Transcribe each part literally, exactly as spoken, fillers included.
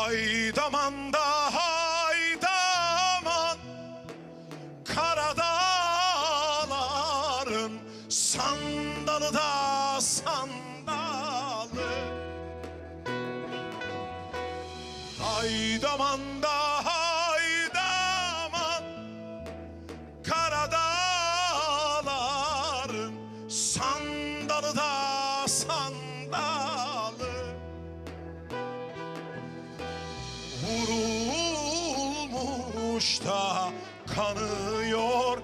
Haydaman da haydaman, Karadağların sandalı da sandalı. Haydaman da haydaman, Karadağların sandalı da sandalı. Vurulmuş da kanıyor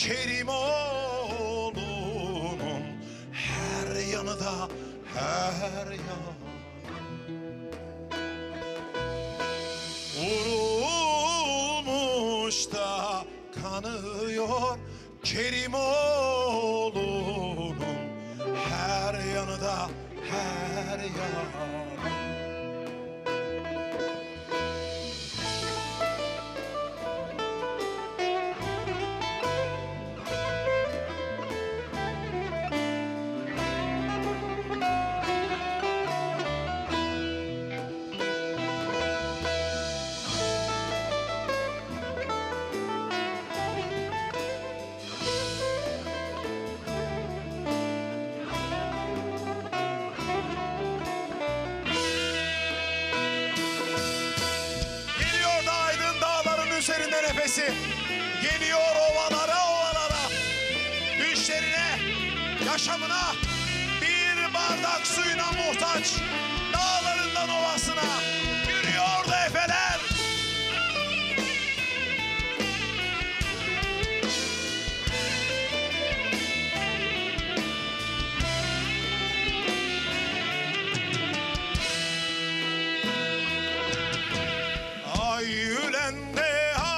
Kerimoğlu'nun her yanı da her yanı. Vurulmuş da kanıyor Kerimoğlu'nun her yanı da her yanı. Üzerinde nefesi geliyor ovalara ovalara, düşlerine, yaşamına bir bardak suyuna muhtaç, dağlarından ovasına yürüyor da efeler. Ay ülende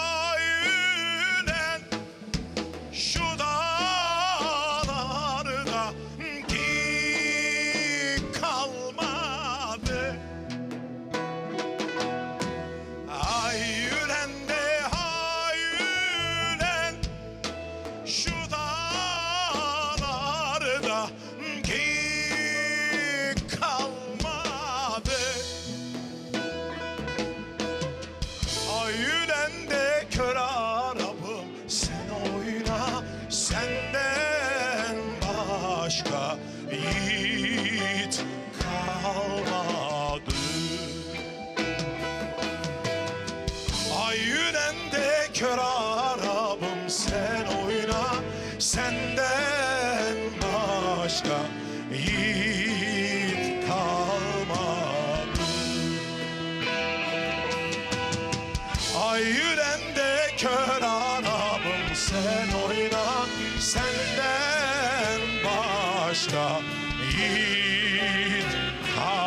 Yüreğinde kör arabım, sen oyna, senden başka yiğit kalmadı. Ay yüreğinde kör arabım, sen oyna, senden başka yiğit kalmadı. Ay yüreğinde kör arabım, sen oyna, senden başka yiğit kalmadı.